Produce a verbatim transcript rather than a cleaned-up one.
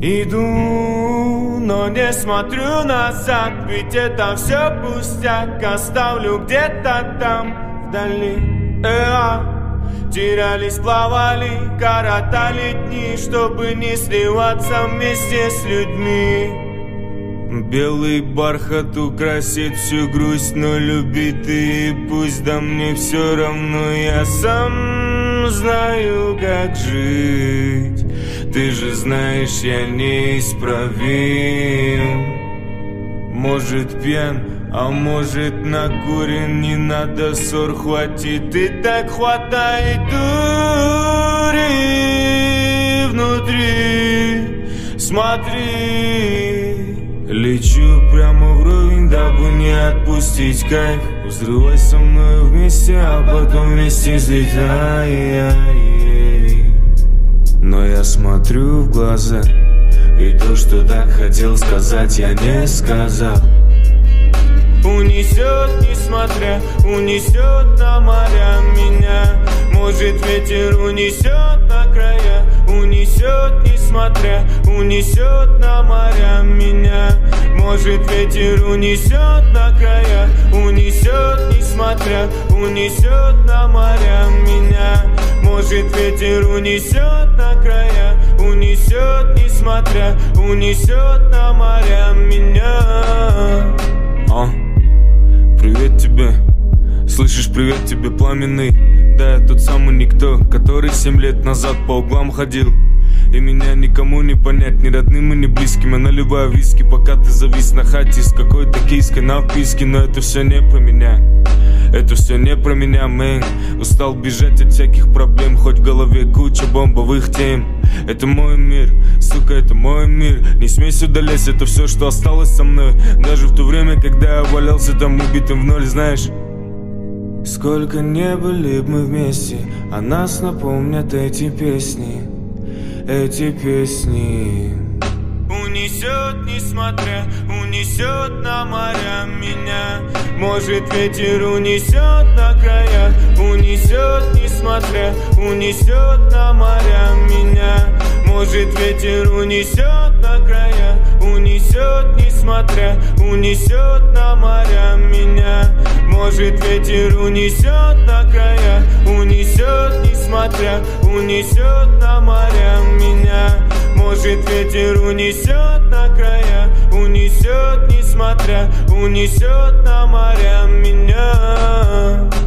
Иду, но не смотрю назад, ведь это все пустяк. Оставлю где-то там, вдали. Э-а. Терялись, плавали, коротали дни, чтобы не сливаться вместе с людьми. Белый бархат украсит всю грусть, но любит и пусть, да мне все равно, я сам знаю, как жить. Ты же знаешь, я неисправим. Может пьян, а может накурен, не надо ссор, хватит и так хватает дури внутри. Смотри, лечу прямо вровень, дабы не отпустить кайф. Взрывай со мной вместе, а потом вместе взлетай. Но я смотрю в глаза, и то, что так хотел сказать, я не сказал. Унесет, несмотря, унесет на моря меня. Может ветер унесет на края, унесет, несмотря, унесет на моря меня. Может ветер унесет на края, унесет, несмотря, унесет на моря меня. Может ветер унесет на края, унесет, несмотря, унесет на моря меня. А? Привет тебе, слышишь, привет тебе, пламенный. Да, я тот самый никто, который семь лет назад по углам ходил. И меня никому не понять, ни родным и ни близким. Я наливаю виски, пока ты завис на хате с какой-то киской на вписке. Но это все не про меня, это все не про меня, мэн. Устал бежать от всяких проблем, хоть в голове куча бомбовых тем. Это мой мир, сука, это мой мир. Не смей сюда лезть, это все, что осталось со мной. Даже в то время, когда я валялся там убитым в ноль, знаешь. Сколько не были б мы вместе, а нас напомнят эти песни, эти песни. Унесет, несмотря, унесет на моря меня. Может ветер унесет на края, унесет, несмотря, унесет на моря меня. Может ветер унесет на края, унесет, несмотря, унесет на моря меня. Может ветер унесет на края, унесет, несмотря, унесет на моря меня. Может ветер унесет на края, унесет, несмотря, унесет на моря меня.